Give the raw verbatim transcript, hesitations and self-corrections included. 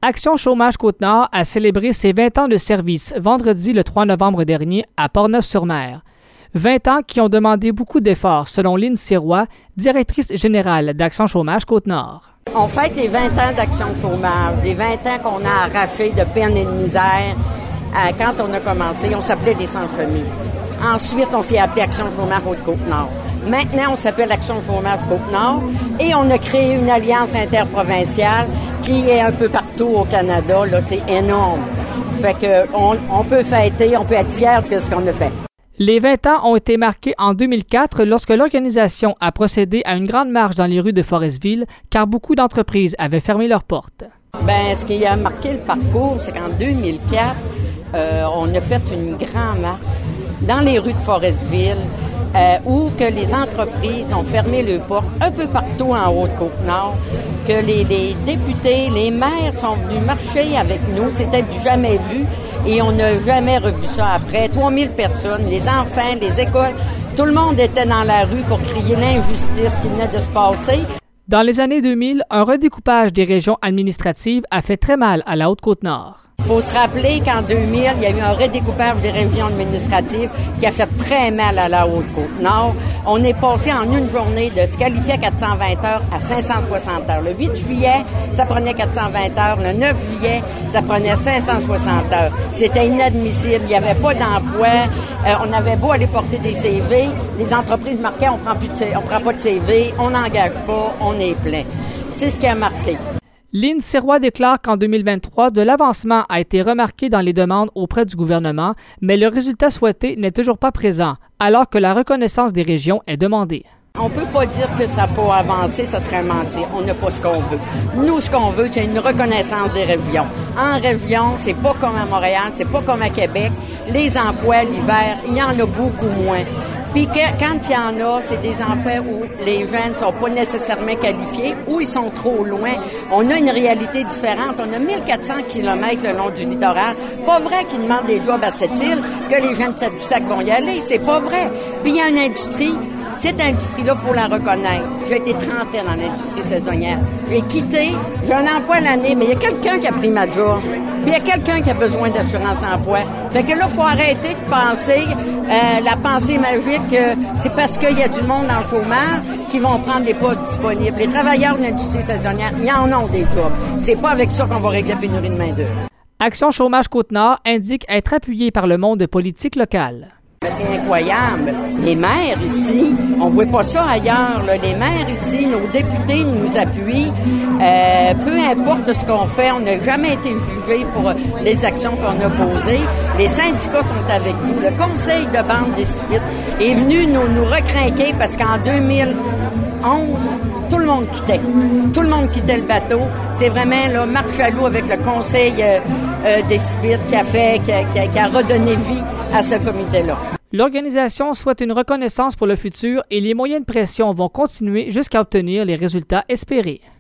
Action Chômage Côte-Nord a célébré ses vingt ans de service vendredi le trois novembre dernier à Portneuf-sur-Mer. vingt ans qui ont demandé beaucoup d'efforts, selon Lynne Sirois, directrice générale d'Action Chômage Côte-Nord. On fête les vingt ans d'Action Chômage, des vingt ans qu'on a arrachés de peine et de misère. Euh, quand on a commencé, on s'appelait les sans-chemises. Ensuite, on s'est appelé Action Chômage Haute-Côte-Nord. Maintenant, on s'appelle Action Chômage Côte-Nord et on a créé une alliance interprovinciale qui est un peu partout au Canada. Là, c'est énorme. Ça fait que on, on peut fêter, on peut être fiers de ce qu'on a fait. Les vingt ans ont été marqués en deux mille quatre lorsque l'organisation a procédé à une grande marche dans les rues de Forestville car beaucoup d'entreprises avaient fermé leurs portes. Bien, ce qui a marqué le parcours, c'est qu'en deux mille quatre, euh, on a fait une grande marche dans les rues de Forestville euh, où que les entreprises ont fermé leurs portes un peu partout en Haute-Côte-Nord, que les, les députés, les maires sont venus marcher avec nous. C'était du jamais vu. Et on n'a jamais revu ça après. trois mille personnes, les enfants, les écoles, tout le monde était dans la rue pour crier l'injustice qui venait de se passer. Dans les années deux mille, un redécoupage des régions administratives a fait très mal à la Haute-Côte-Nord. Il faut se rappeler qu'en deux mille, il y a eu un redécoupage des régions administratives qui a fait très mal à la Haute-Côte-Nord. On est passé en une journée de se qualifier à quatre cent vingt heures à cinq cent soixante heures. Le huit juillet, ça prenait quatre cent vingt heures. Le neuf juillet, ça prenait cinq cent soixante heures. C'était inadmissible. Il n'y avait pas d'emploi. Euh, on avait beau aller porter des C V. Les entreprises marquaient, on prend plus de C V, on prend pas de C V, on n'engage pas, on est plein. C'est ce qui a marqué. Lynne Sirois déclare qu'en deux mille vingt-trois, de l'avancement a été remarqué dans les demandes auprès du gouvernement, mais le résultat souhaité n'est toujours pas présent, alors que la reconnaissance des régions est demandée. On peut pas dire que ça n'a pas avancé, ça serait mentir. On n'a pas ce qu'on veut. Nous, ce qu'on veut, c'est une reconnaissance des régions. En région, c'est pas comme à Montréal, c'est pas comme à Québec. Les emplois, l'hiver, il y en a beaucoup moins. Puis que, quand il y en a, c'est des emplois où les jeunes ne sont pas nécessairement qualifiés, ou ils sont trop loin. On a une réalité différente. On a mille quatre cents kilomètres le long du littoral. Pas vrai qu'ils demandent des jobs à cette île, que les jeunes de Tadoussac vont y aller. C'est pas vrai. Puis il y a une industrie. Cette industrie-là, il faut la reconnaître. J'ai été trente ans dans l'industrie saisonnière. J'ai quitté, j'ai un emploi l'année, mais il y a quelqu'un qui a pris ma job. Puis il y a quelqu'un qui a besoin d'assurance-emploi. Fait que là, il faut arrêter de penser, euh, la pensée magique, que c'est parce qu'il y a du monde dans le chômage qui vont prendre les postes disponibles. Les travailleurs de l'industrie saisonnière, ils en ont des jobs. C'est pas avec ça qu'on va régler la pénurie de main-d'œuvre. Action Chômage Côte-Nord indique être appuyée par le monde politique local. C'est incroyable. Les maires ici, on ne voit pas ça ailleurs. Là. Les maires ici, nos députés nous appuient. Euh, peu importe de ce qu'on fait, on n'a jamais été jugés pour les actions qu'on a posées. Les syndicats sont avec nous. Le conseil de bande des C I P I T est venu nous, nous recrinquer parce qu'en deux mille onze, tout le monde quittait. Tout le monde quittait le bateau. C'est vraiment là, Marc Chaloux avec le conseil euh, euh, des C I P I T qui a fait, qui a, qui a, qui a redonné vie à ce comité-là. L'organisation souhaite une reconnaissance pour le futur et les moyens de pression vont continuer jusqu'à obtenir les résultats espérés.